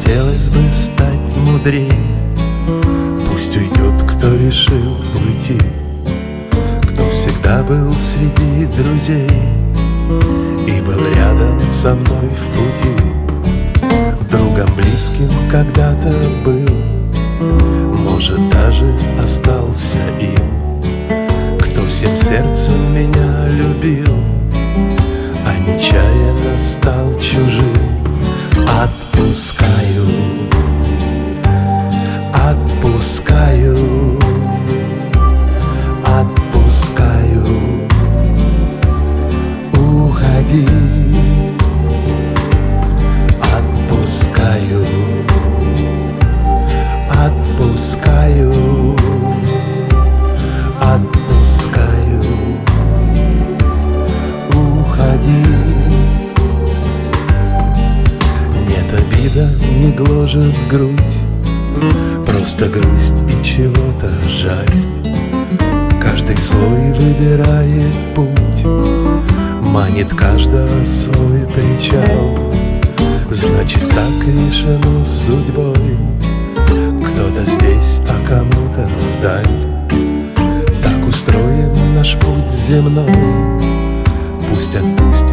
хотелось бы стать мудрей. Пусть уйдет, кто решил уйти, кто всегда был среди друзей и был рядом со мной в пути. Другом близким когда-то был, может, даже остался им, кто всем сердцем меня любил, а нечаянно стал чужим. Отпускаю, отпускаю, отпускаю, уходи. Отпускаю, отпускаю, отпускаю, уходи. Нет, обида не гложет грудь, просто грусть и чего-то жаль. Каждый слой выбирает путь, манит каждого свой причал. Значит, так решено судьбой, кто-то здесь, а кому-то вдаль. Так устроен наш путь земной, пусть отпустит